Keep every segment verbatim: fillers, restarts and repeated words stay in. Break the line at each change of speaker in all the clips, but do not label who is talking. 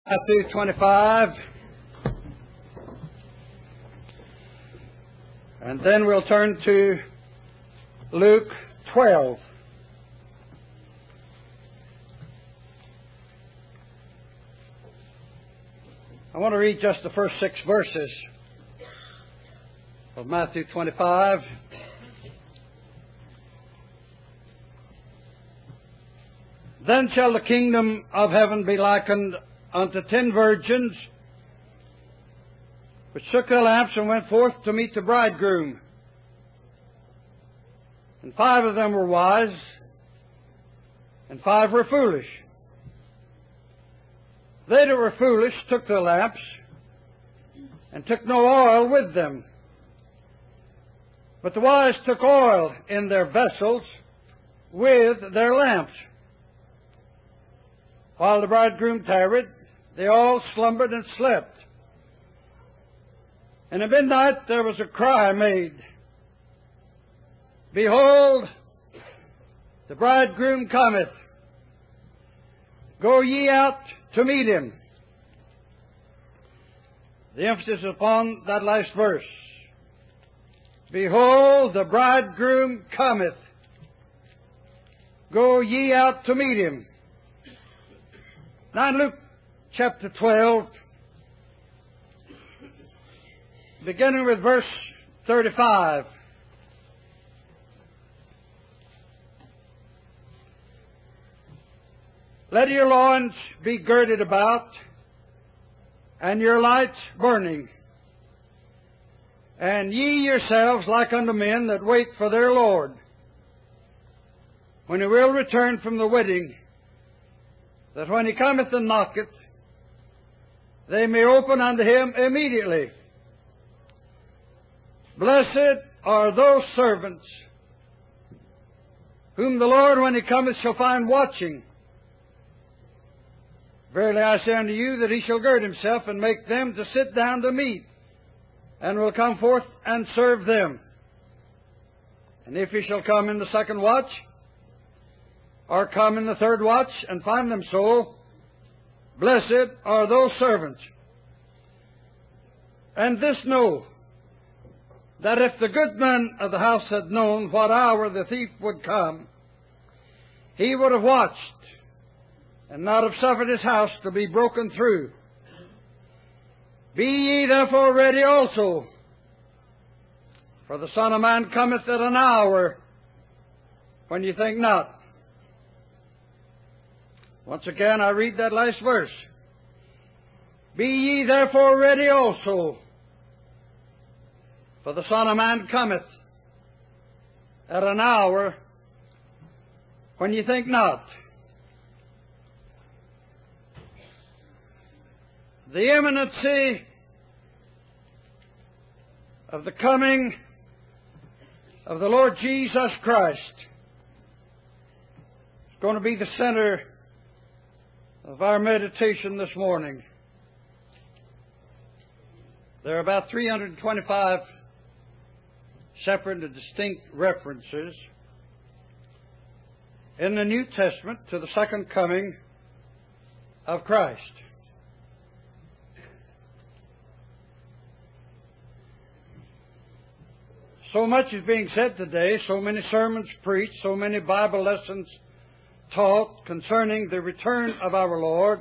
Matthew twenty-five, and then we'll turn to Luke twelve. I want to read just the first six verses of Matthew twenty-five. Then shall the kingdom of heaven be likened unto ten virgins, which took their lamps and went forth to meet the bridegroom. And five of them were wise, and five were foolish. They that were foolish took their lamps, and took no oil with them. But the wise took oil in their vessels with their lamps. While the bridegroom tarried, they all slumbered and slept. And at midnight there was a cry made, Behold, the bridegroom cometh. Go ye out to meet him. The emphasis upon that last verse. Behold, the bridegroom cometh. Go ye out to meet him. Now in Luke chapter twelve, beginning with verse thirty-five. Let your loins be girded about, and your lights burning. And ye yourselves like unto men that wait for their Lord, when he will return from the wedding, that when he cometh and knocketh, they may open unto him immediately. Blessed are those servants whom the Lord, when he cometh, shall find watching. Verily I say unto you, that he shall gird himself, and make them to sit down to meat, and will come forth and serve them. And if he shall come in the second watch, or come in the third watch, and find them so, blessed are those servants. And this know, that if the goodman of the house had known what hour the thief would come, he would have watched, and not have suffered his house to be broken through. Be ye therefore ready also, for the Son of Man cometh at an hour when ye think not. Once again, I read that last verse. Be ye therefore ready also, for the Son of Man cometh at an hour when ye think not. The imminency of the coming of the Lord Jesus Christ is going to be the center of our meditation this morning. There are about three hundred twenty-five separate and distinct references in the New Testament to the second coming of Christ. So much is being said today, so many sermons preached, so many Bible lessons taught concerning the return of our Lord,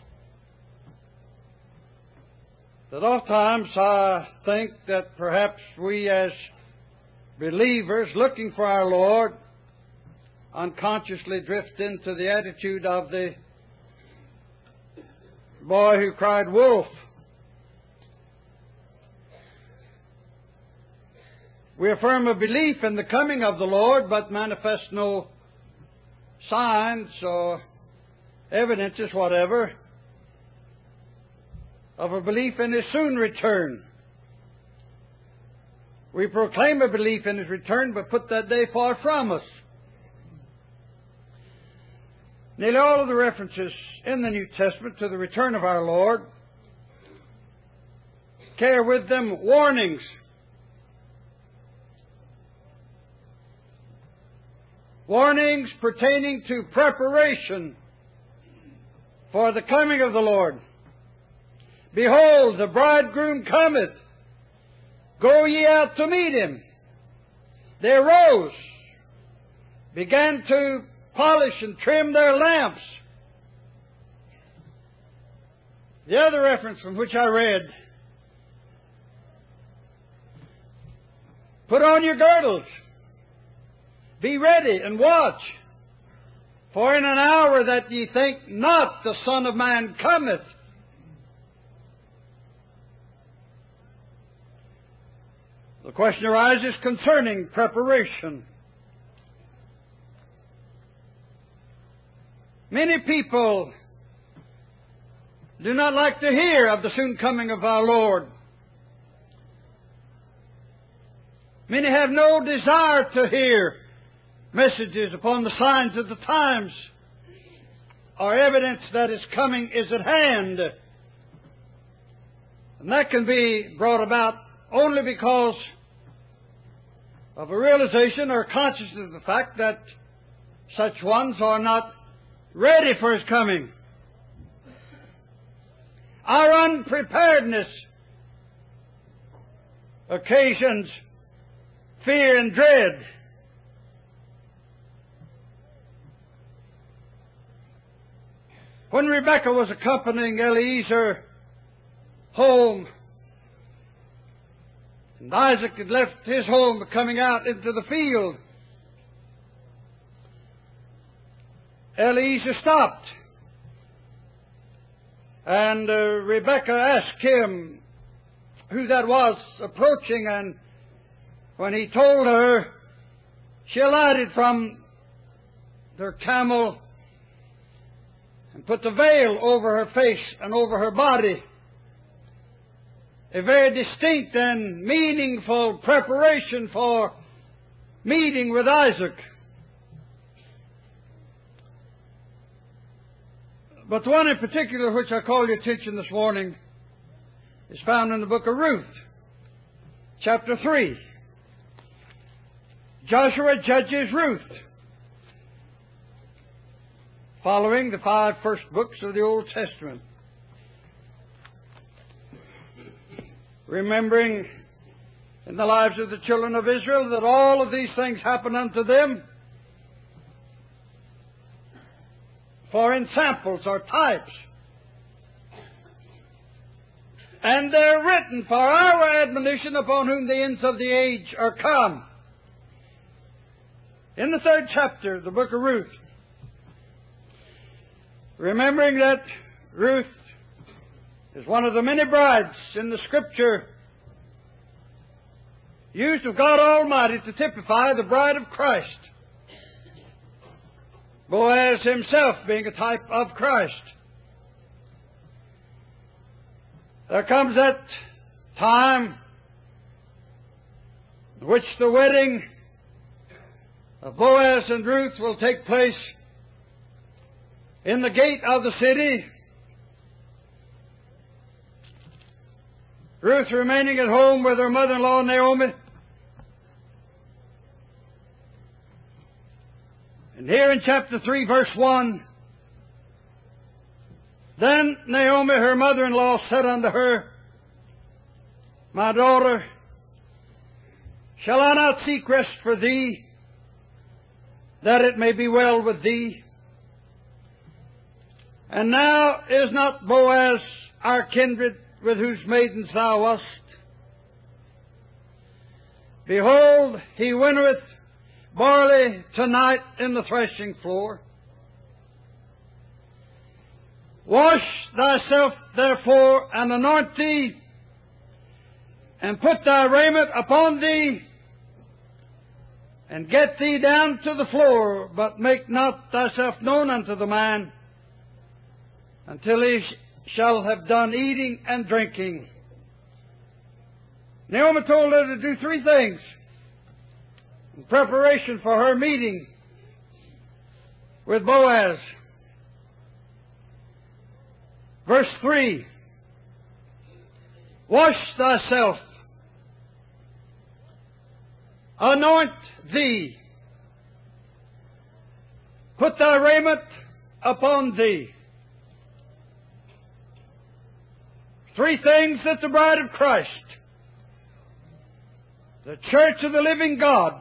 that oftentimes I think that perhaps we as believers looking for our Lord unconsciously drift into the attitude of the boy who cried wolf. We affirm a belief in the coming of the Lord, but manifest no signs or evidences whatever of a belief in His soon return. We proclaim a belief in His return, but put that day far from us. Nearly all of the references in the New Testament to the return of our Lord carry with them warnings. Warnings pertaining to preparation for the coming of the Lord. Behold, the bridegroom cometh. Go ye out to meet him. They arose, began to polish and trim their lamps. The other reference from which I read, put on your girdles, be ready and watch, for in an hour that ye think not the Son of Man cometh. The question arises concerning preparation. Many people do not like to hear of the soon coming of our Lord. Many have no desire to hear messages upon the signs of the times or evidence that His coming is at hand. And that can be brought about only because of a realization or consciousness of the fact that such ones are not ready for His coming. Our unpreparedness occasions fear and dread. When Rebekah was accompanying Eliezer home, and Isaac had left his home coming out into the field, Eliezer stopped. And uh, Rebekah asked him who that was approaching, and when he told her, she alighted from their camel and put the veil over her face and over her body. A very distinct and meaningful preparation for meeting with Isaac. But the one in particular which I call your attention this morning is found in the book of Ruth, chapter three. Joshua judges Ruth, following the five first books of the Old Testament. Remembering in the lives of the children of Israel that all of these things happen unto them for ensamples or types. And they're written for our admonition, upon whom the ends of the age are come. In the third chapter of the book of Ruth, remembering that Ruth is one of the many brides in the Scripture used of God Almighty to typify the bride of Christ, Boaz himself being a type of Christ. There comes that time in which the wedding of Boaz and Ruth will take place in the gate of the city. Ruth remaining at home with her mother-in-law Naomi. And here in chapter three, verse one, then Naomi, her mother-in-law, said unto her, My daughter, shall I not seek rest for thee, that it may be well with thee? And now is not Boaz our kindred, with whose maidens thou wast? Behold, he winnoweth barley tonight in the threshing floor. Wash thyself therefore, and anoint thee, and put thy raiment upon thee, and get thee down to the floor, but make not thyself known unto the man, until he sh- shall have done eating and drinking. Naomi told her to do three things in preparation for her meeting with Boaz. Verse three, wash thyself, anoint thee, put thy raiment upon thee. Three things that the bride of Christ, the church of the living God,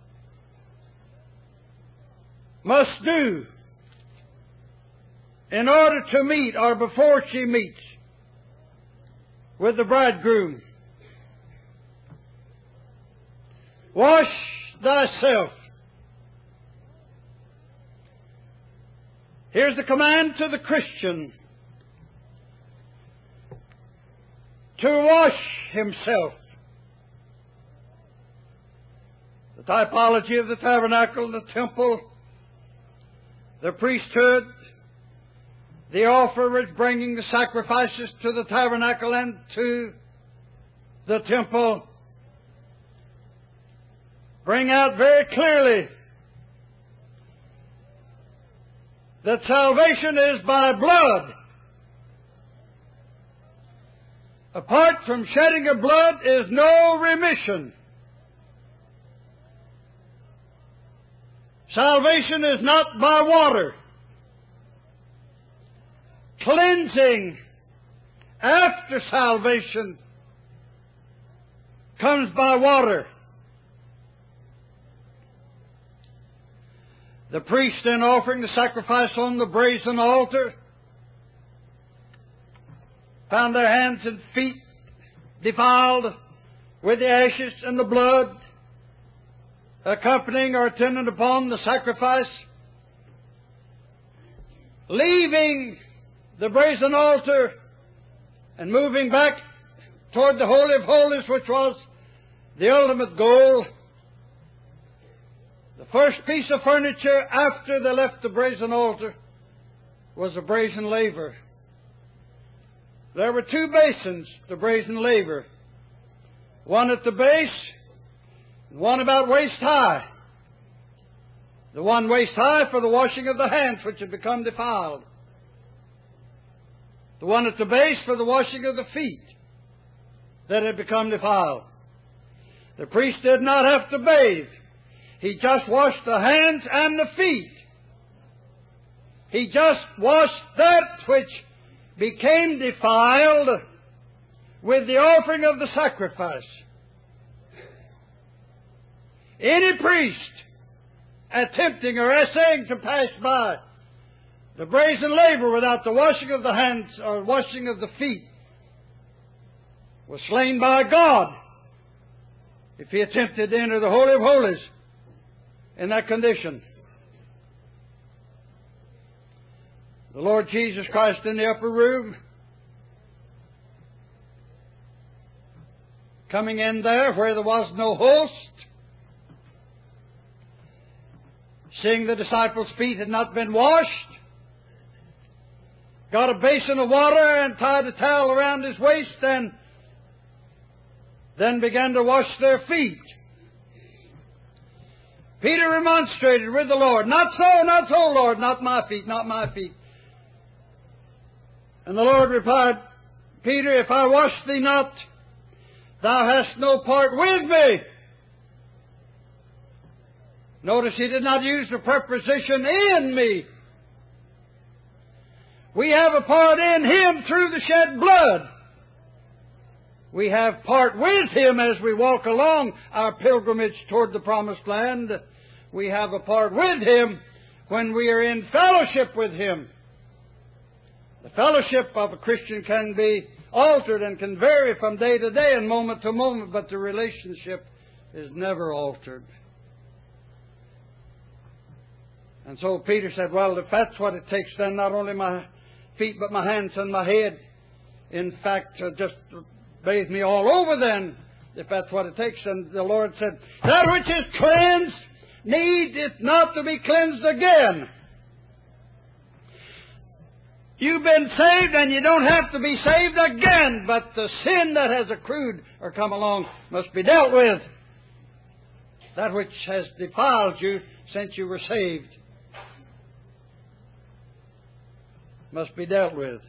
must do in order to meet or before she meets with the bridegroom. Wash thyself. Here's the command to the Christian to wash himself. The typology of the tabernacle, the temple, the priesthood, the offerers bringing the sacrifices to the tabernacle and to the temple, bring out very clearly that salvation is by blood. Apart from shedding of blood is no remission. Salvation is not by water. Cleansing after salvation comes by water. The priest, in offering the sacrifice on the brazen altar, found their hands and feet defiled with the ashes and the blood accompanying or attendant upon the sacrifice. Leaving the brazen altar and moving back toward the Holy of Holies, which was the ultimate goal, the first piece of furniture after they left the brazen altar was a brazen laver. There were two basins, the brazen laver. One at the base, and one about waist high. The one waist high for the washing of the hands, which had become defiled. The one at the base for the washing of the feet that had become defiled. The priest did not have to bathe. He just washed the hands and the feet. He just washed that which became defiled with the offering of the sacrifice. Any priest attempting or essaying to pass by the brazen laver without the washing of the hands or washing of the feet was slain by God if he attempted to enter the Holy of Holies in that condition. The Lord Jesus Christ in the upper room, coming in there where there was no host, seeing the disciples' feet had not been washed, got a basin of water and tied a towel around his waist and then began to wash their feet. Peter remonstrated with the Lord, "Not so, not so, Lord, not my feet, not my feet." And the Lord replied, "Peter, if I wash thee not, thou hast no part with me." Notice he did not use the preposition "in me." We have a part in Him through the shed blood. We have part with Him as we walk along our pilgrimage toward the promised land. We have a part with Him when we are in fellowship with Him. The fellowship of a Christian can be altered and can vary from day to day and moment to moment, but the relationship is never altered. And so Peter said, "Well, if that's what it takes, then not only my feet but my hands and my head. In fact, uh, just bathe me all over then, if that's what it takes." And the Lord said, "That which is cleansed needeth not to be cleansed again." You've been saved and you don't have to be saved again, but the sin that has accrued or come along must be dealt with. That which has defiled you since you were saved must be dealt with.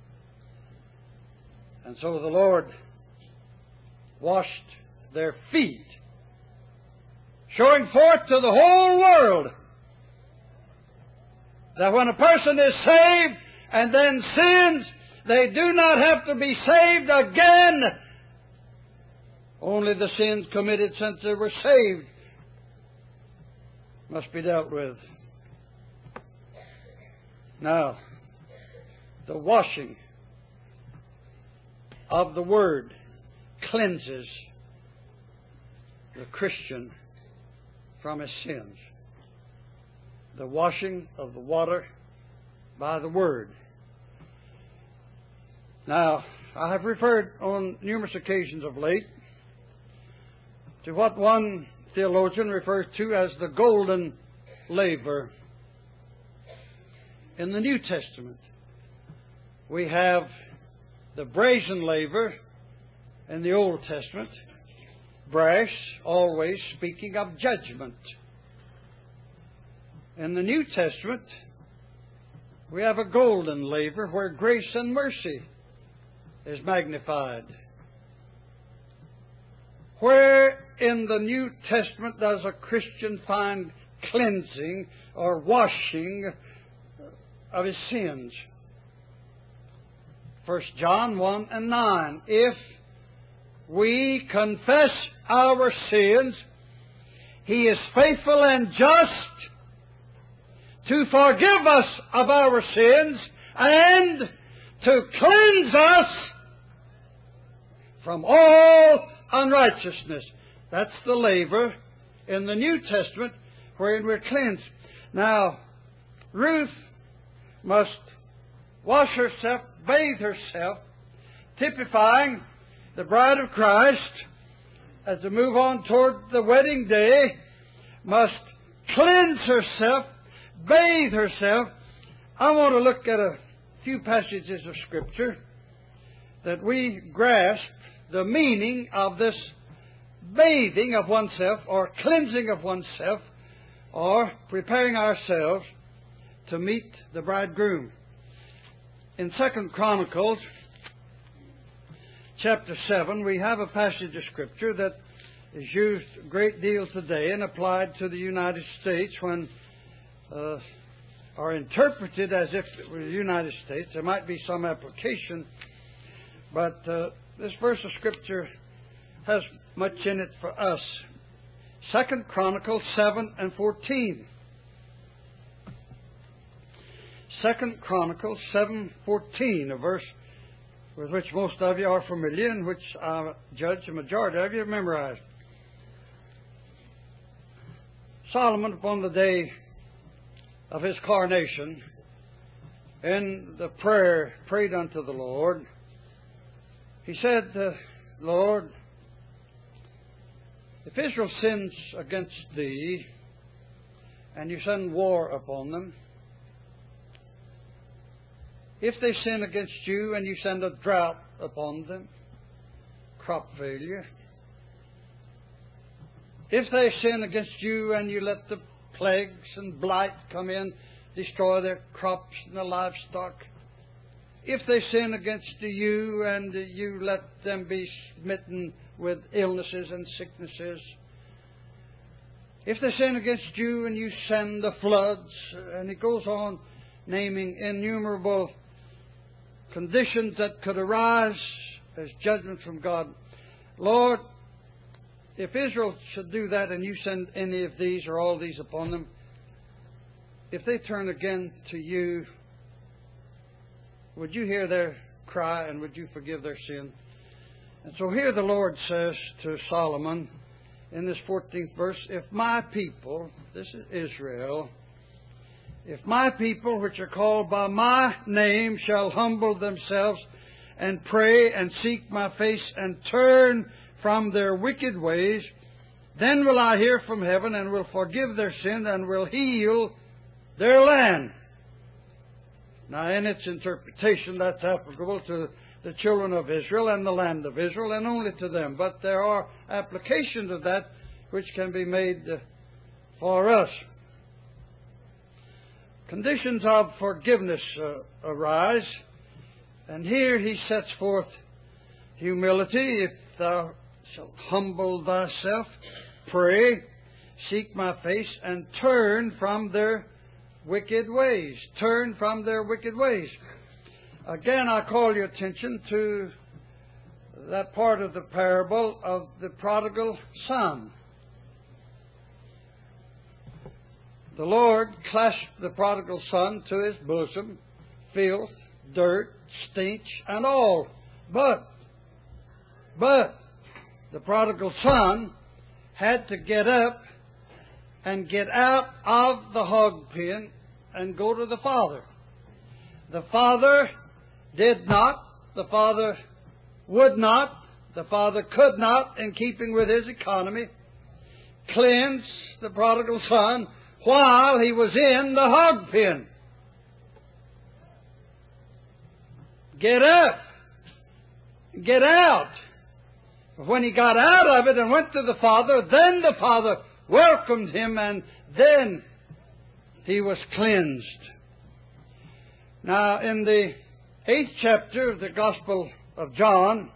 And so the Lord washed their feet, showing forth to the whole world that when a person is saved and then sins They do not have to be saved again. Only the sins committed since they were saved must be dealt with. Now, the washing of the Word cleanses the Christian from his sins. The washing of the water by the Word. Now, I have referred on numerous occasions of late to what one theologian refers to as the golden laver. In the New Testament, we have the brazen laver in the Old Testament. Brass, always speaking of judgment. In the New Testament, we have a golden laver where grace and mercy is magnified. Where in the New Testament does a Christian find cleansing or washing of his sins? First John one and nine. If we confess our sins, He is faithful and just to forgive us of our sins and to cleanse us from all unrighteousness. That's the laver in the New Testament wherein we're cleansed. Now, Ruth must wash herself, bathe herself, typifying the bride of Christ as they move on toward the wedding day, must cleanse herself, bathe herself. I want to look at a few passages of Scripture that we grasp the meaning of this bathing of oneself or cleansing of oneself or preparing ourselves to meet the bridegroom. In Second Chronicles chapter seven, we have a passage of Scripture that is used a great deal today and applied to the United States when uh, are interpreted as if it were the United States. There might be some application, but uh, this verse of Scripture has much in it for us. Second Chronicles seven and fourteen. Second Chronicles seven fourteen, a verse with which most of you are familiar and which I judge the majority of you have memorized. Solomon, upon the day of his coronation, in the prayer prayed unto the Lord, he said, uh, Lord, if Israel sins against Thee, and You send war upon them, if they sin against You and You send a drought upon them, crop failure, if they sin against You and You let the plagues and blight come in, destroy their crops and the livestock, if they sin against You and You let them be smitten with illnesses and sicknesses, if they sin against You and You send the floods, and it goes on naming innumerable conditions that could arise as judgment from God. Lord, if Israel should do that and You send any of these or all these upon them, if they turn again to You, would You hear their cry and would You forgive their sin? And so here the Lord says to Solomon in this fourteenth verse, if My people, this is Israel, if My people which are called by My name shall humble themselves and pray and seek My face and turn from their wicked ways, then will I hear from heaven and will forgive their sin and will heal their land. Now, in its interpretation, that's applicable to the children of Israel and the land of Israel, and only to them. But there are applications of that which can be made for us. Conditions of forgiveness uh, arise, and here he sets forth humility. If thou shalt humble thyself, pray, seek My face, and turn from their wicked ways. Turn from their wicked ways. Again, I call your attention to that part of the parable of the prodigal son. The Lord clasped the prodigal son to His bosom, filth, dirt, stench, and all. But, but, the prodigal son had to get up and get out of the hog pen and go to the father. The father did not, the father would not, the father could not, in keeping with his economy, cleanse the prodigal son while he was in the hog pen. Get up. Get out. When he got out of it and went to the father, then the father welcomed him, and then he was cleansed. Now, in the eighth chapter of the Gospel of John,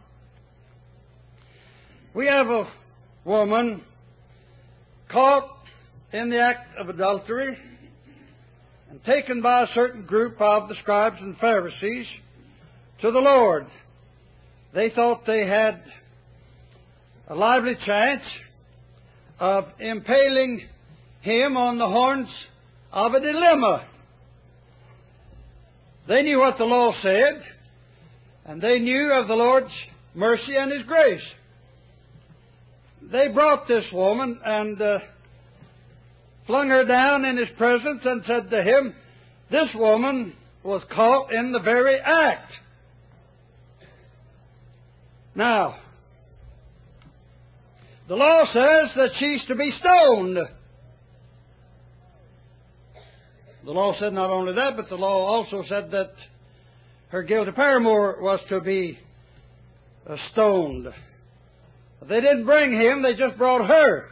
we have a woman caught in the act of adultery and taken by a certain group of the scribes and Pharisees to the Lord. They thought they had a lively chance of impaling Him on the horns of a dilemma. They knew what the law said, and they knew of the Lord's mercy and His grace. They brought this woman and uh, flung her down in His presence and said to Him, "This woman was caught in the very act." Now, the law says that she's to be stoned. The law said not only that, but the law also said that her guilty paramour was to be uh, stoned. But they didn't bring him, they just brought her.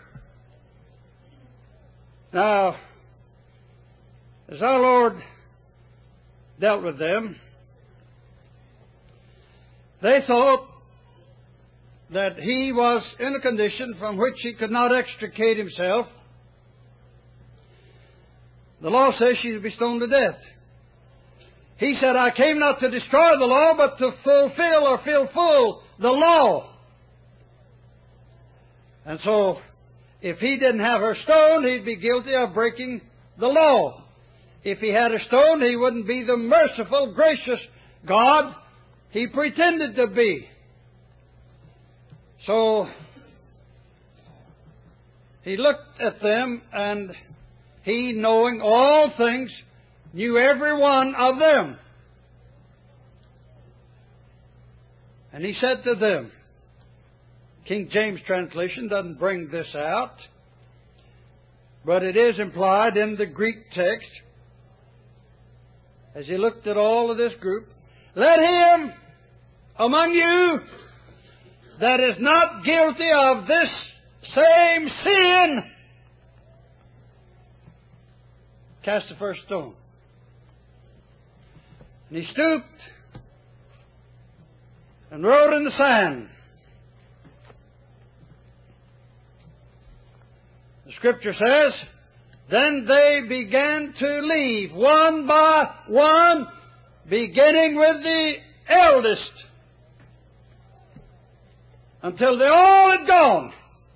Now, as our Lord dealt with them, they thought that he was in a condition from which he could not extricate himself. The law says she should be stoned to death. He said, "I came not to destroy the law, but to fulfill or fill full the law." And so, if he didn't have her stoned, he'd be guilty of breaking the law. If he had her stoned, he wouldn't be the merciful, gracious God he pretended to be. So, he looked at them, and he, knowing all things, knew every one of them. And he said to them, King James translation doesn't bring this out, but it is implied in the Greek text, as he looked at all of this group, "Let him among you that is not guilty of this same sin cast the first stone." And he stooped and wrote in the sand. The Scripture says, "Then they began to leave, one by one, beginning with the eldest, until they all had gone."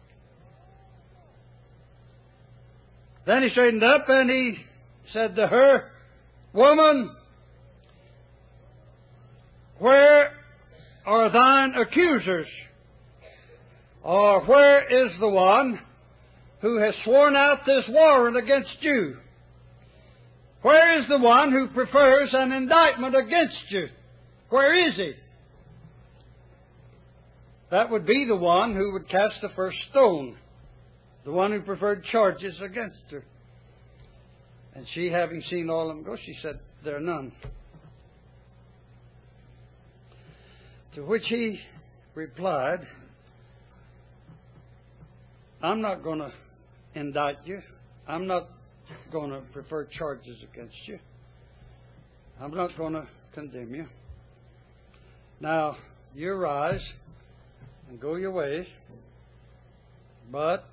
Then he straightened up and he said to her, "Woman, where are thine accusers? Or where is the one who has sworn out this warrant against you? Where is the one who prefers an indictment against you? Where is he?" That would be the one who would cast the first stone, the one who preferred charges against her. And she, having seen all of them go, she said, "There are none." To which he replied, "I'm not going to indict you. I'm not going to prefer charges against you. I'm not going to condemn you. Now, you rise and go your ways, but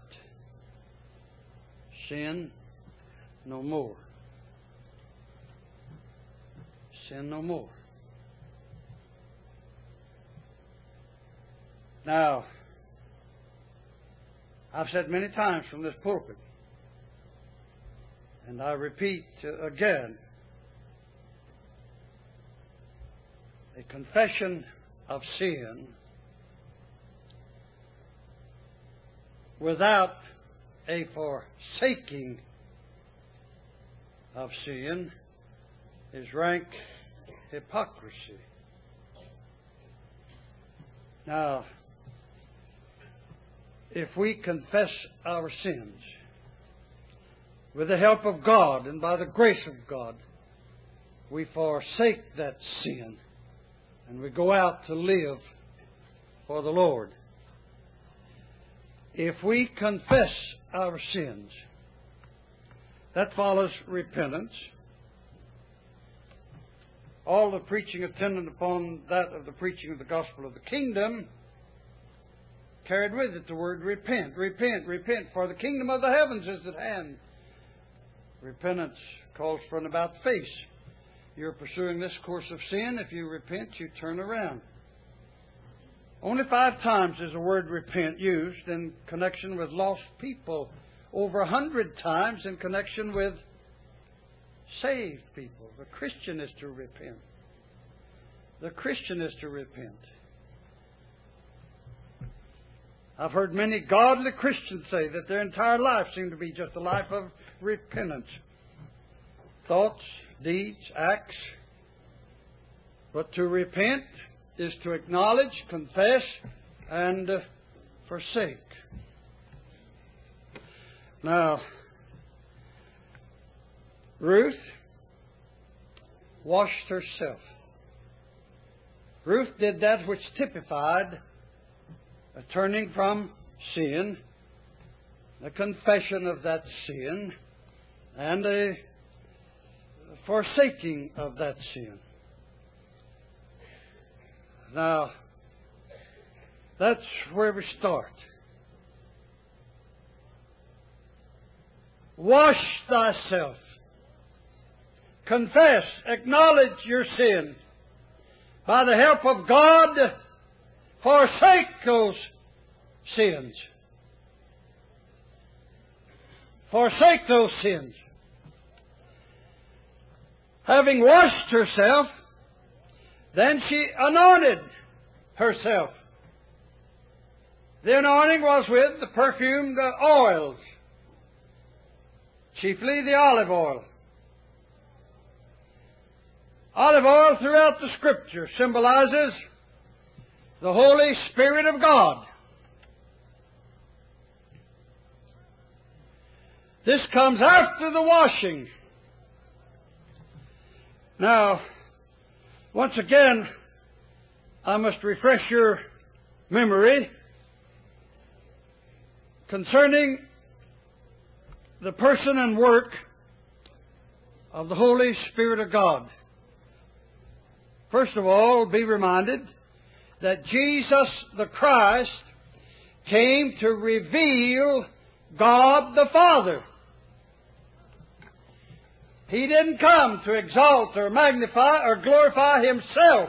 sin no more. Sin no more." Now, I've said many times from this pulpit, and I repeat uh, again, a confession of sin without a forsaking of sin is rank hypocrisy. Now, if we confess our sins with the help of God and by the grace of God, we forsake that sin and we go out to live for the Lord. If we confess our sins, that follows repentance. All the preaching attendant upon that of the preaching of the gospel of the kingdom carried with it the word repent, repent, repent, for the kingdom of the heavens is at hand. Repentance calls for an about face. You're pursuing this course of sin. If you repent, you turn around. Only five times is the word repent used in connection with lost people. Over a hundred times in connection with saved people. The Christian is to repent. The Christian is to repent. I've heard many godly Christians say that their entire life seemed to be just a life of repentance. Thoughts, deeds, acts. But to repent is to acknowledge, confess, and uh, forsake. Now, Ruth washed herself. Ruth did that which typified a turning from sin, a confession of that sin, and a forsaking of that sin. Now, that's where we start. Wash thyself. Confess, acknowledge your sin. By the help of God, forsake those sins. Forsake those sins. Having washed herself, then she anointed herself. The anointing was with the perfumed oils, chiefly the olive oil. Olive oil throughout the Scripture symbolizes the Holy Spirit of God. This comes after the washing. Now, once again, I must refresh your memory concerning the person and work of the Holy Spirit of God. First of all, be reminded that Jesus the Christ came to reveal God the Father. He didn't come to exalt or magnify or glorify Himself.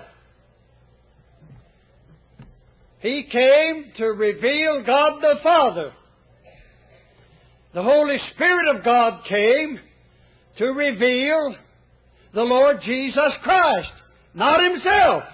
He came to reveal God the Father. The Holy Spirit of God came to reveal the Lord Jesus Christ, not Himself.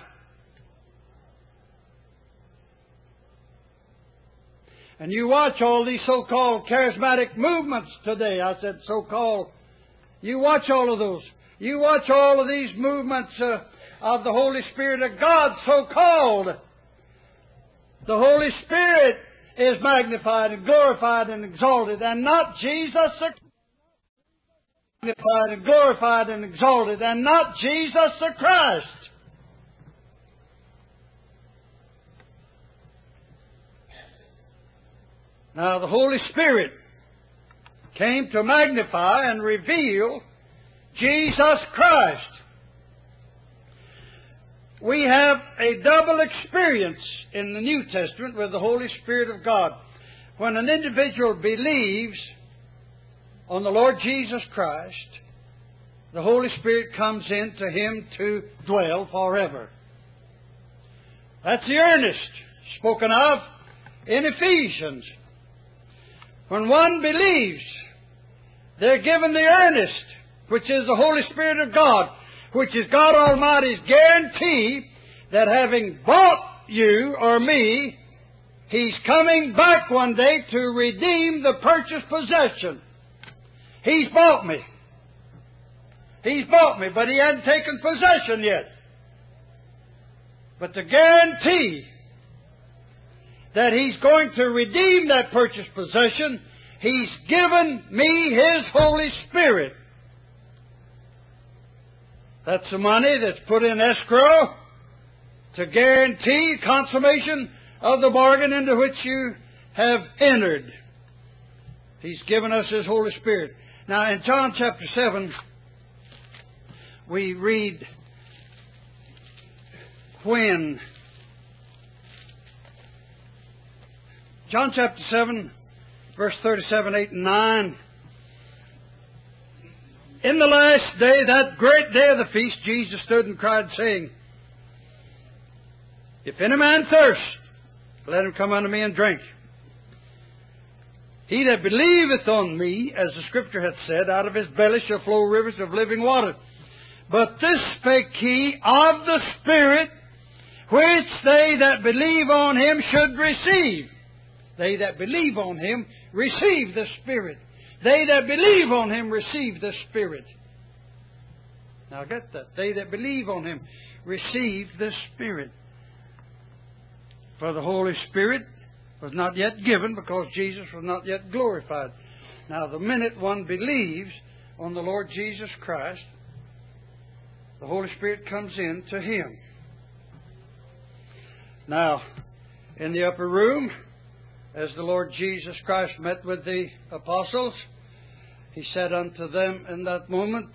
And you watch all these so-called charismatic movements today. I said so-called. You watch all of those. You watch all of these movements uh, of the Holy Spirit of God, so-called. The Holy Spirit is magnified and glorified and exalted, and not Jesus. Magnified and glorified and exalted, and not Jesus the Christ. Now, the Holy Spirit came to magnify and reveal Jesus Christ. We have a double experience in the New Testament with the Holy Spirit of God. When an individual believes on the Lord Jesus Christ, the Holy Spirit comes into him to dwell forever. That's the earnest spoken of in Ephesians. When one believes, they're given the earnest, which is the Holy Spirit of God, which is God Almighty's guarantee that having bought you or me, He's coming back one day to redeem the purchased possession. He's bought me. He's bought me, but He hadn't taken possession yet. But the guarantee that He's going to redeem that purchased possession, He's given me His Holy Spirit. That's the money that's put in escrow to guarantee consummation of the bargain into which you have entered. He's given us His Holy Spirit. Now, in John chapter seven, we read when John chapter seven, verse thirty-seven, eight, and nine. In the last day, that great day of the feast, Jesus stood and cried, saying, If any man thirst, let him come unto me and drink. He that believeth on me, as the Scripture hath said, out of his belly shall flow rivers of living water. But this spake he of the Spirit, which they that believe on Him should receive. They that believe on Him receive the Spirit. They that believe on Him receive the Spirit. Now get that. They that believe on Him receive the Spirit. For the Holy Spirit was not yet given because Jesus was not yet glorified. Now the minute one believes on the Lord Jesus Christ, the Holy Spirit comes in to him. Now, in the upper room, as the Lord Jesus Christ met with the apostles, He said unto them in that moment,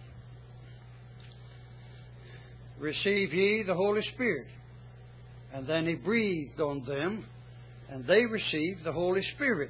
Receive ye the Holy Spirit. And then He breathed on them, and they received the Holy Spirit.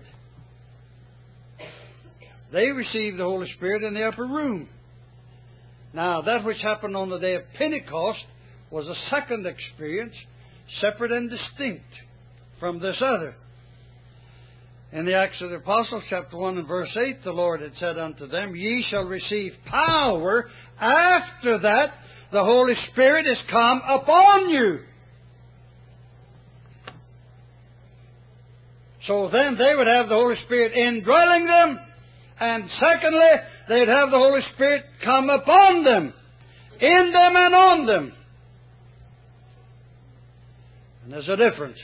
They received the Holy Spirit in the upper room. Now, that which happened on the day of Pentecost was a second experience, separate and distinct from this other. In the Acts of the Apostles, chapter one and verse eight, the Lord had said unto them, Ye shall receive power. After that, the Holy Spirit is come upon you. So then they would have the Holy Spirit indwelling them, and secondly, they'd have the Holy Spirit come upon them, in them and on them. And there's a difference.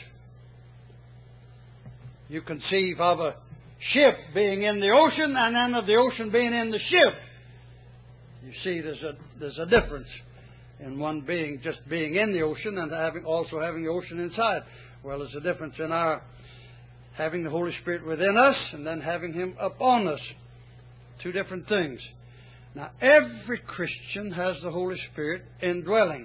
You conceive of a ship being in the ocean and then of the ocean being in the ship. You see, there's a there's a difference in one being just being in the ocean and having also having the ocean inside. Well, there's a difference in our having the Holy Spirit within us and then having Him upon us. Two different things. Now, every Christian has the Holy Spirit indwelling.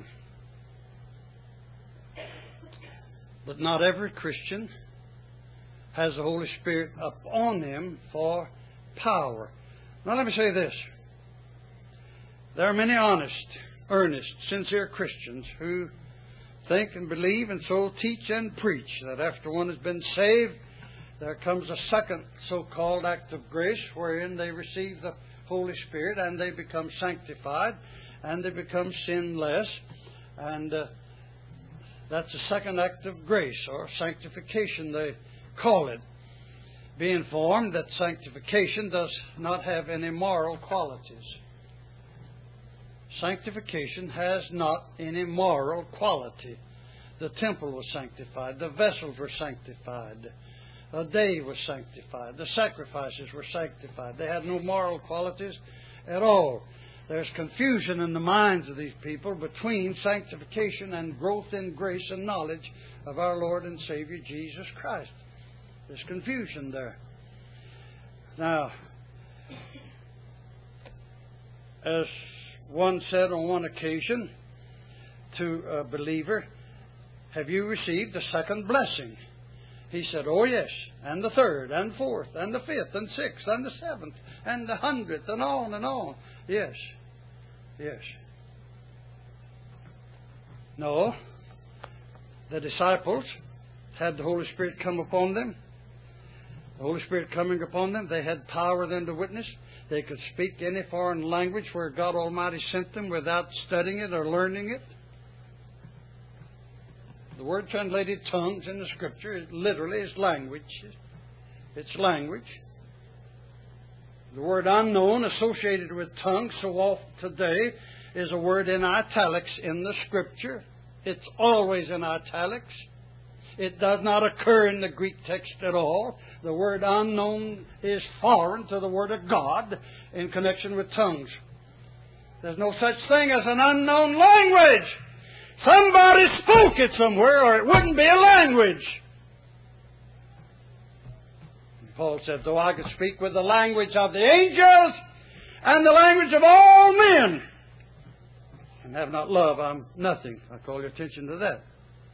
But not every Christian has the Holy Spirit upon him for power. Now let me say this. There are many honest, earnest, sincere Christians who think and believe and so teach and preach that after one has been saved, there comes a second so-called act of grace wherein they receive the Holy Spirit and they become sanctified and they become sinless. And uh, that's a second act of grace, or sanctification they call it. Be informed that sanctification does not have any moral qualities. Sanctification has not any moral quality. The temple was sanctified. The vessels were sanctified. A day was sanctified. The sacrifices were sanctified. They had no moral qualities at all. There's confusion in the minds of these people between sanctification and growth in grace and knowledge of our Lord and Savior Jesus Christ. There's confusion there. Now, as one said on one occasion to a believer, have you received the second blessing? He said, oh yes, and the third, and fourth, and the fifth, and sixth, and the seventh, and the hundredth, and on and on. Yes, yes. No, the disciples had the Holy Spirit come upon them. The Holy Spirit coming upon them, they had power then to witness. They could speak any foreign language where God Almighty sent them without studying it or learning it. The word translated tongues in the Scripture is literally is language. It's language. The word unknown associated with tongues so often today is a word in italics in the Scripture. It's always in italics. It does not occur in the Greek text at all. The word unknown is foreign to the Word of God in connection with tongues. There's no such thing as an unknown language. Somebody spoke it somewhere or it wouldn't be a language. Paul said, though I could speak with the language of the angels and the language of all men and have not love, I'm nothing. I call your attention to that.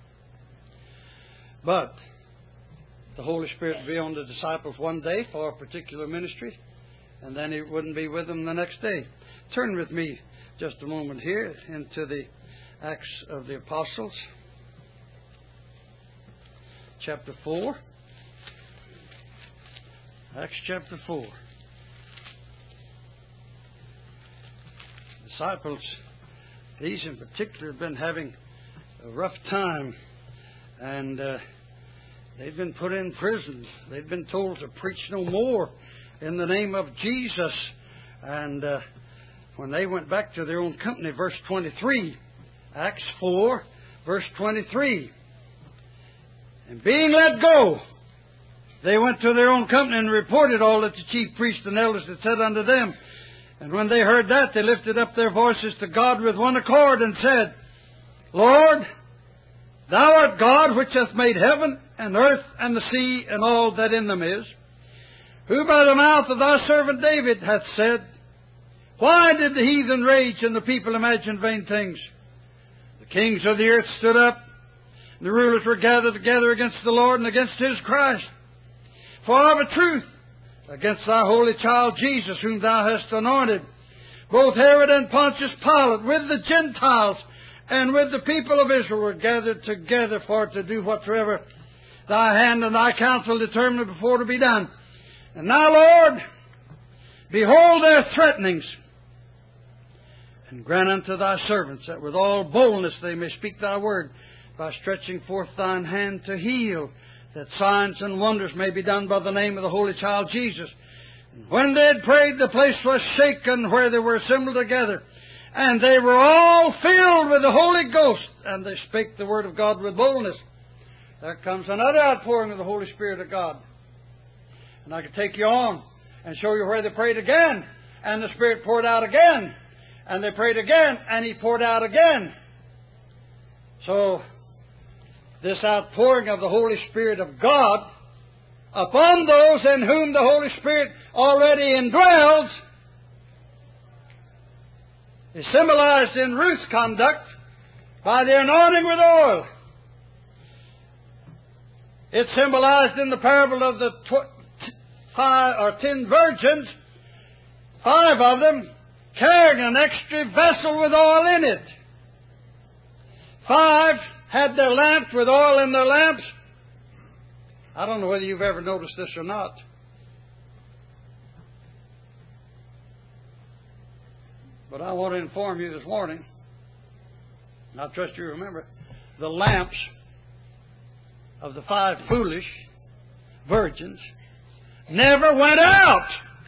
But the Holy Spirit would be on the disciples one day for a particular ministry, and then He wouldn't be with them the next day. Turn with me just a moment here into the Acts of the Apostles, chapter four. Acts chapter four. Disciples, these in particular, have been having a rough time, and uh, they've been put in prison. They've been told to preach no more in the name of Jesus. And uh, when they went back to their own company, verse twenty-three, Acts four, verse twenty-three, and being let go, they went to their own company and reported all that the chief priests and elders had said unto them. And when they heard that, they lifted up their voices to God with one accord and said, Lord, Thou art God which hath made heaven and earth and the sea and all that in them is, who by the mouth of Thy servant David hath said, Why did the heathen rage and the people imagine vain things? The kings of the earth stood up, and the rulers were gathered together against the Lord and against His Christ. For of a truth, against Thy holy child Jesus, whom Thou hast anointed, both Herod and Pontius Pilate, with the Gentiles and with the people of Israel, were gathered together for to do whatsoever Thy hand and Thy counsel determined before to be done. And now, Lord, behold their threatenings, and grant unto Thy servants that with all boldness they may speak Thy word, by stretching forth Thine hand to heal, that signs and wonders may be done by the name of the Holy Child Jesus. And when they had prayed, the place was shaken where they were assembled together, and they were all filled with the Holy Ghost, and they spake the word of God with boldness. There comes another outpouring of the Holy Spirit of God. And I could take you on and show you where they prayed again, and the Spirit poured out again, and they prayed again, and He poured out again. So, this outpouring of the Holy Spirit of God upon those in whom the Holy Spirit already indwells is symbolized in Ruth's conduct by the anointing with oil. It's symbolized in the parable of the tw- five or ten virgins, five of them carrying an extra vessel with oil in it. Five had their lamps with oil in their lamps. I don't know whether you've ever noticed this or not. But I want to inform you this morning, and I trust you remember, the lamps of the five foolish virgins never went out.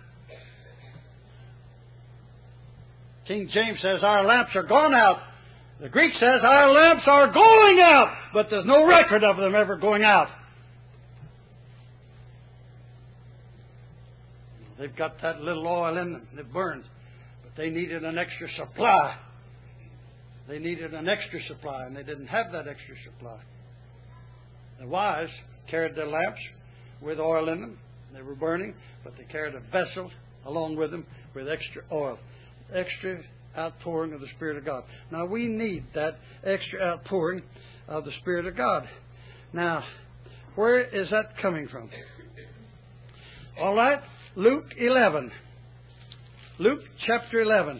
King James says our lamps are gone out. The Greek says our lamps are going out, but there's no record of them ever going out. They've got that little oil in them that burns, but they needed an extra supply. They needed an extra supply, and they didn't have that extra supply. The wise carried their lamps with oil in them. They were burning, but they carried a vessel along with them with extra oil. Extra outpouring of the Spirit of God. Now, we need that extra outpouring of the Spirit of God. Now, where is that coming from? All right, Luke eleven. Luke chapter eleven.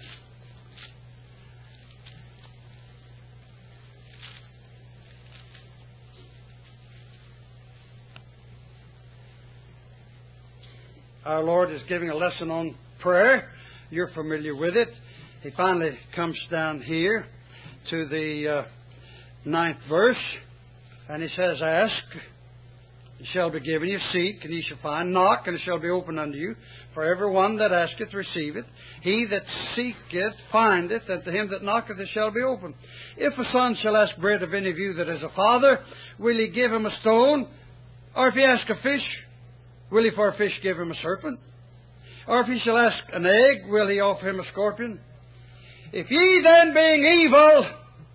our Lord is giving a lesson on prayer. You're familiar with it. He finally comes down here to the uh, ninth verse, and he says, "Ask, it shall be given you. Seek, and ye shall find. Knock, and it shall be opened unto you. For every one that asketh receiveth. He that seeketh findeth, and to him that knocketh it shall be opened. If a son shall ask bread of any of you that is a father, will he give him a stone? Or if he ask a fish, will he for a fish give him a serpent? Or if he shall ask an egg, will he offer him a scorpion? If ye then, being evil,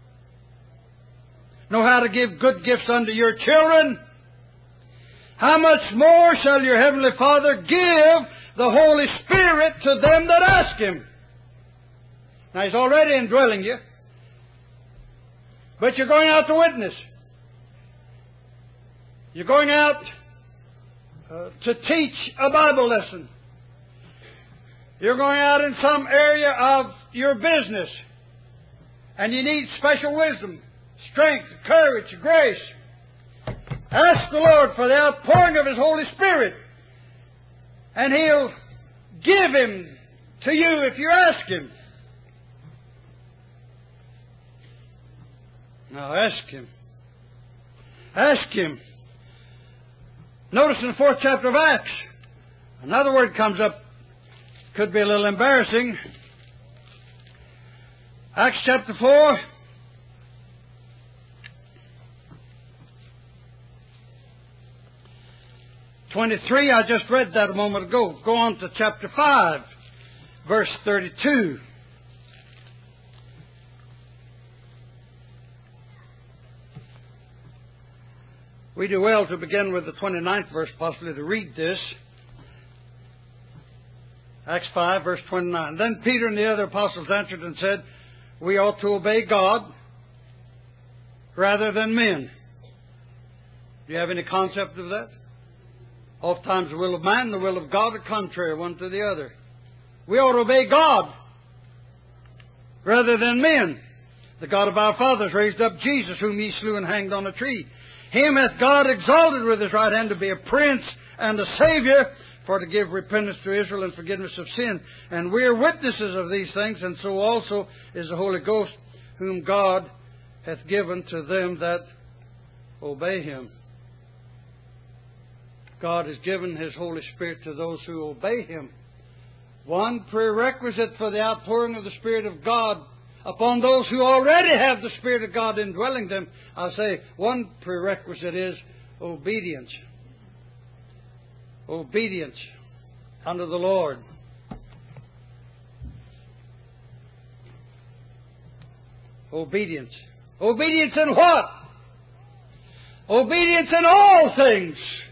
know how to give good gifts unto your children, how much more shall your heavenly Father give the Holy Spirit to them that ask Him?" Now, He's already indwelling you, but you're going out to witness. You're going out uh, to teach a Bible lesson. You're going out in some area of your business, and you need special wisdom, strength, courage, grace. Ask the Lord for the outpouring of His Holy Spirit, and He'll give Him to you if you ask Him. Now ask Him. Ask Him. Notice in the fourth chapter of Acts, another word comes up, could be a little embarrassing. Acts chapter four. twenty-three, I just read that a moment ago. Go on to chapter five, verse thirty-two. We do well to begin with the twenty-ninth verse, possibly, to read this. Acts five, verse twenty-nine. "Then Peter and the other apostles answered and said, We ought to obey God rather than men." Do you have any concept of that? Oftentimes the will of man and the will of God are contrary one to the other. We ought to obey God rather than men. "The God of our fathers raised up Jesus, whom ye slew and hanged on a tree. Him hath God exalted with His right hand to be a prince and a Savior, for to give repentance to Israel and forgiveness of sin. And we are witnesses of these things, and so also is the Holy Ghost, whom God hath given to them that obey Him." God has given His Holy Spirit to those who obey Him. One prerequisite for the outpouring of the Spirit of God upon those who already have the Spirit of God indwelling them, I say, one prerequisite is obedience. Obedience unto the Lord. Obedience. Obedience in what? Obedience in all things.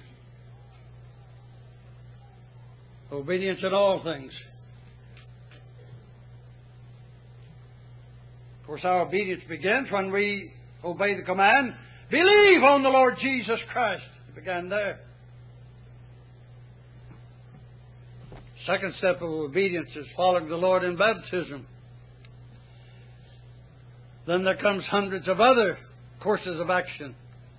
Obedience in all things. Of course, our obedience begins when we obey the command, "Believe on the Lord Jesus Christ." It began there. Second step of obedience is following the Lord in baptism. Then there comes hundreds of other courses of action.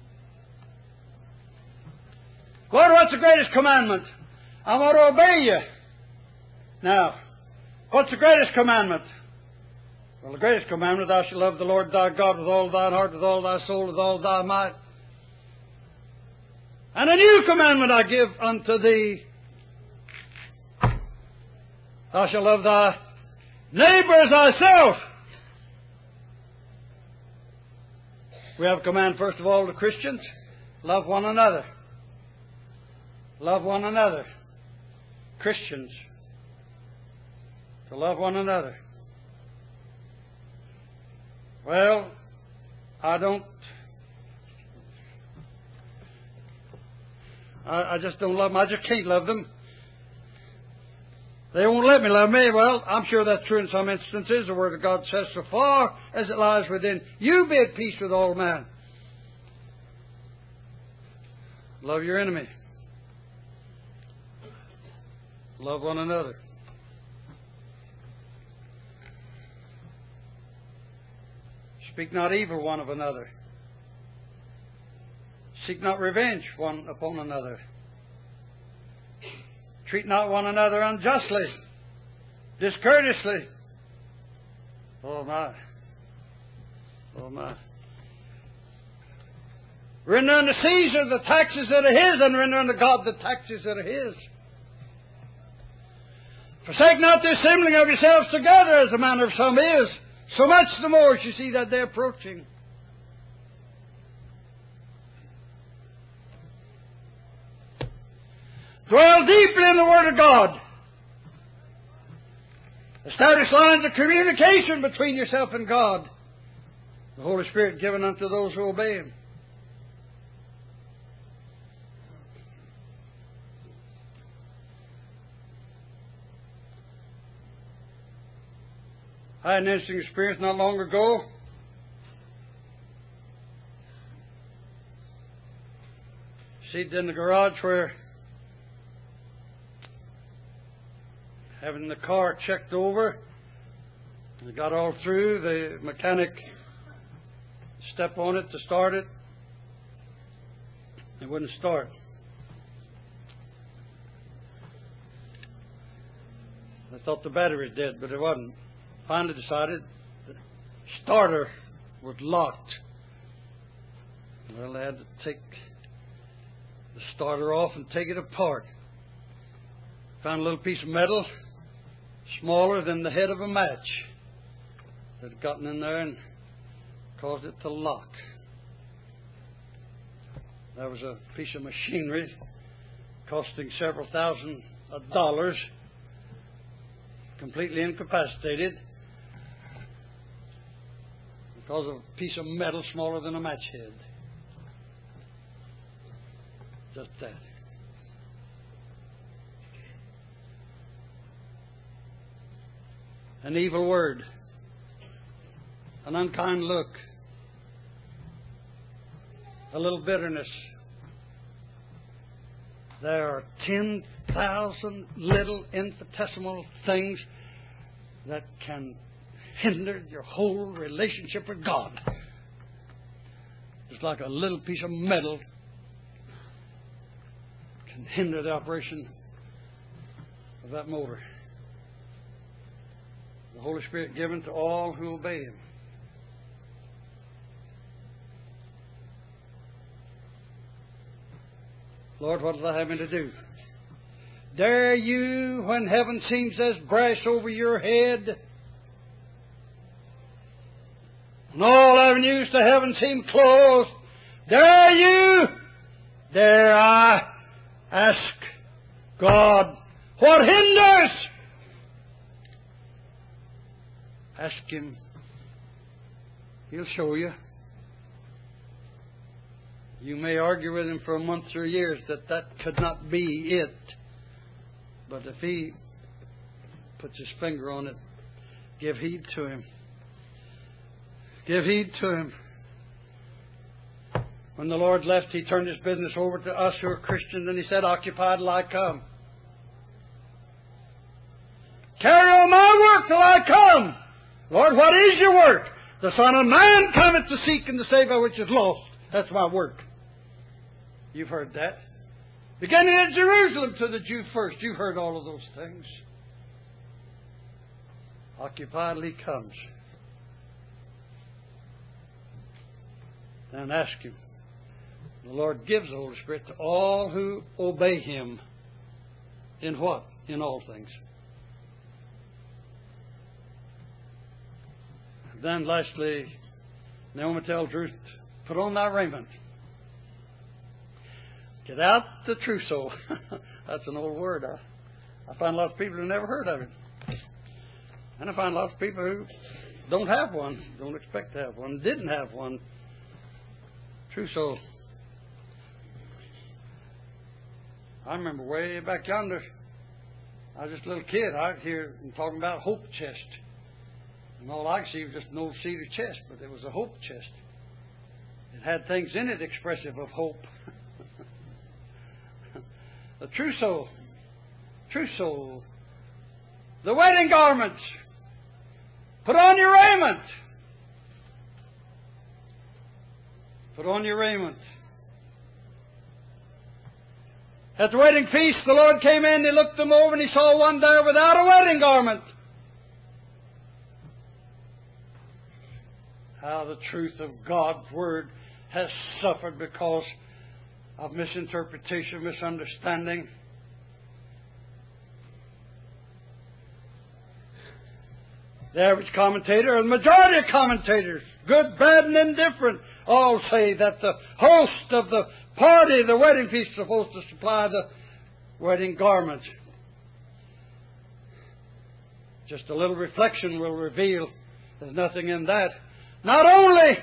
"Lord, what's the greatest commandment?" "I want to obey you." Now, what's the greatest commandment? Well, the greatest commandment, "Thou shalt love the Lord thy God with all thine heart, with all thy soul, with all thy might. And a new commandment I give unto thee. Thou shalt love thy neighbor as thyself." We have a command, first of all, to Christians. Love one another. Love one another. Christians. To love one another. Well, I don't... I, I just don't love them. I just can't love them. They won't let me love me. Well, I'm sure that's true in some instances. The Word of God says, "So far as it lies within you, be at peace with all men." Love your enemy. Love one another. Speak not evil one of another. Seek not revenge one upon another. Treat not one another unjustly, discourteously. Oh my. Oh my. Render unto Caesar the taxes that are his, and render unto God the taxes that are his. Forsake not the assembling of yourselves together, as the manner of some is, so much the more as you see that day approaching. Dwell deeply in the Word of God. Establish lines of communication between yourself and God. The Holy Spirit given unto those who obey Him. I had an interesting experience not long ago. Seated in the garage where having the car checked over, and got all through, the mechanic stepped on it to start it. It wouldn't start. I thought the battery was dead, but it wasn't. Finally decided the starter was locked. Well, they had to take the starter off and take it apart. Found a little piece of metal smaller than the head of a match that had gotten in there and caused it to lock. That was a piece of machinery costing several thousand dollars, completely incapacitated because of a piece of metal smaller than a match head. Just that. An evil word, an unkind look, a little bitterness. There are ten thousand little infinitesimal things that can hinder your whole relationship with God. It's like a little piece of metal can hinder the operation of that motor. The Holy Spirit given to all who obey Him. Lord, what does Thou have me to do? Dare you, when heaven seems as brass over your head, and all avenues to heaven seem closed, dare you, dare I ask God, what hinders? Ask Him. He'll show you. You may argue with Him for months or years that that could not be it. But if He puts His finger on it, give heed to Him. Give heed to Him. When the Lord left, He turned His business over to us who are Christians, and He said, occupy till I come. Carry on my work till I come. Lord, what is your work? The Son of Man cometh to seek and to save that which is lost. That's my work. You've heard that. Beginning at Jerusalem to the Jew first. You've heard all of those things. Occupy till He comes. Then ask Him. The Lord gives the Holy Spirit to all who obey Him. In what? In all things. Then lastly, Naomi tells Ruth, put on thy raiment. Get out the trousseau. That's an old word. I, I find lots of people who never heard of it. And I find lots of people who don't have one, don't expect to have one, didn't have one. Trousseau. I remember way back yonder, I was just a little kid. I'd hear them talking about hope chest. And all I could see was just an old cedar chest, but it was a hope chest. It had things in it expressive of hope. The trousseau. Trousseau. The wedding garments. Put on your raiment. Put on your raiment. At the wedding feast, the Lord came in, He looked them over, and He saw one there without a wedding garment. How the truth of God's Word has suffered because of misinterpretation, misunderstanding. The average commentator, or the majority of commentators, good, bad, and indifferent, all say that the host of the party, the wedding feast, is supposed to supply the wedding garment. Just a little reflection will reveal there's nothing in that. Not only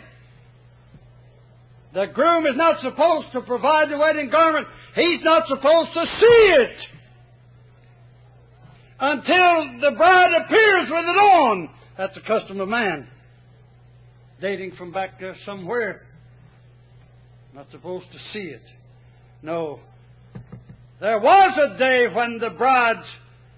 the groom is not supposed to provide the wedding garment, he's not supposed to see it until the bride appears with it on. That's the custom of man, dating from back there somewhere. Not supposed to see it. No. There was a day when the brides,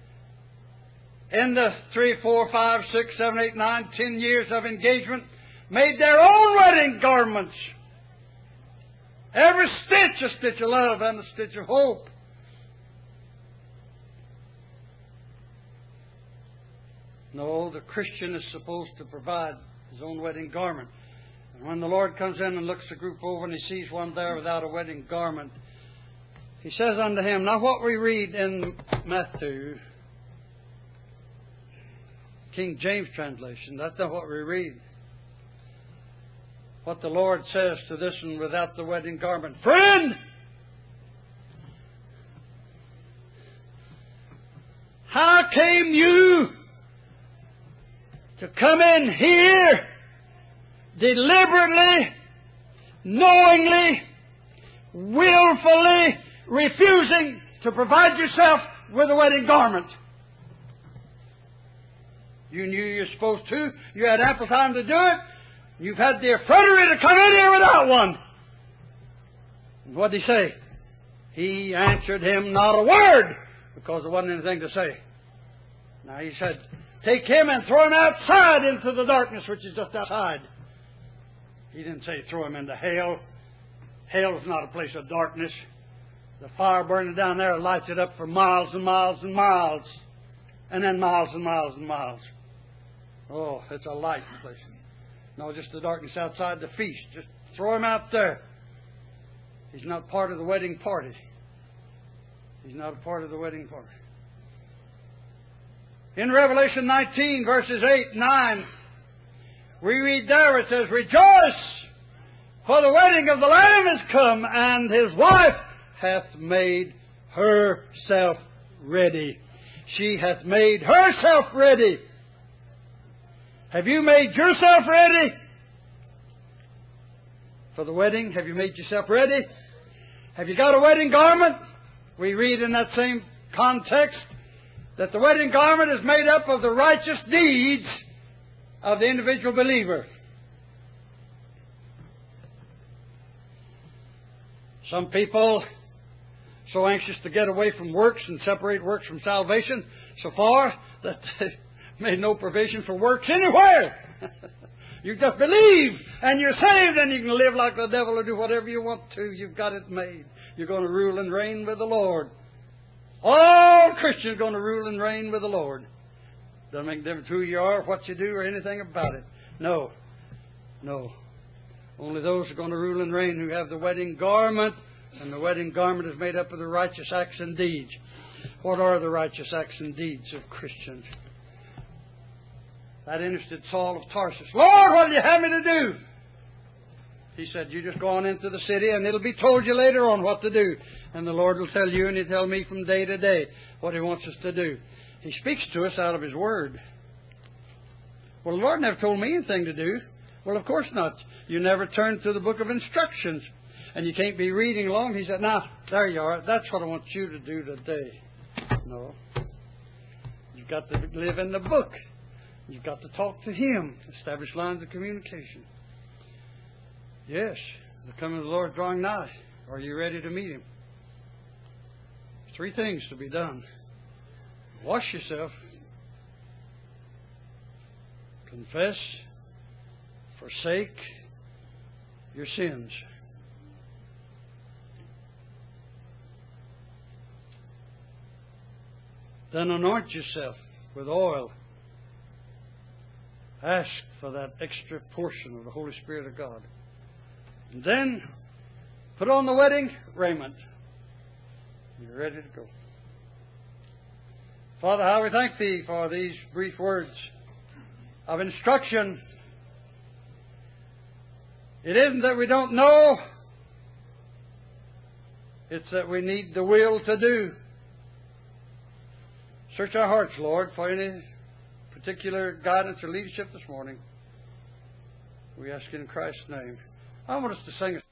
in the three, four, five, six, seven, eight, nine, ten years of engagement, made their own wedding garments. Every stitch a stitch of love and a stitch of hope. No, the Christian is supposed to provide his own wedding garment. And when the Lord comes in and looks the group over and He sees one there without a wedding garment, He says unto him, now what we read in Matthew, King James translation, that's not what we read. What the Lord says to this one without the wedding garment. Friend! How came you to come in here deliberately, knowingly, willfully refusing to provide yourself with a wedding garment? You knew you were supposed to. You had ample time to do it. You've had the effrontery to come in here without one. And what did He say? He answered him not a word, because there wasn't anything to say. Now He said, take him and throw him outside into the darkness which is just outside. He didn't say throw him into hell. Hell is not a place of darkness. The fire burning down there lights it up for miles and miles and miles. And then miles and miles and miles. Oh, it's a light place. No, just the darkness outside the feast. Just throw him out there. He's not part of the wedding party. He's not a part of the wedding party. In Revelation nineteen, verses eight and nine, we read there, it says, rejoice, for the wedding of the Lamb is come, and His wife hath made herself ready. She hath made herself ready. Have you made yourself ready for the wedding? Have you made yourself ready? Have you got a wedding garment? We read in that same context that the wedding garment is made up of the righteous deeds of the individual believer. Some people so anxious to get away from works and separate works from salvation so far that they made no provision for works anywhere. You just believe and you're saved and you can live like the devil or do whatever you want to. You've got it made. You're going to rule and reign with the Lord. All Christians are going to rule and reign with the Lord. Doesn't make a difference who you are, what you do, or anything about it. No. No. Only those are going to rule and reign who have the wedding garment, and the wedding garment is made up of the righteous acts and deeds. What are the righteous acts and deeds of Christians? That interested Saul of Tarsus. Lord, what do you have me to do? He said, you just go on into the city and it'll be told you later on what to do. And the Lord will tell you and He'll tell me from day to day what He wants us to do. He speaks to us out of His Word. Well, the Lord never told me anything to do. Well, of course not. You never turn to the book of instructions. And you can't be reading along. He said, now, there you are. That's what I want you to do today. No. You've got to live in the book. You've got to talk to Him. Establish lines of communication. Yes, the coming of the Lord drawing nigh. Are you ready to meet Him? Three things to be done. Wash yourself. Confess. Forsake your sins. Then anoint yourself with oil. Ask for that extra portion of the Holy Spirit of God. And then put on the wedding raiment. You're ready to go. Father, how we thank Thee for these brief words of instruction. It isn't that we don't know. It's that we need the will to do. Search our hearts, Lord, for any particular guidance or leadership this morning. We ask in Christ's name. I want us to sing a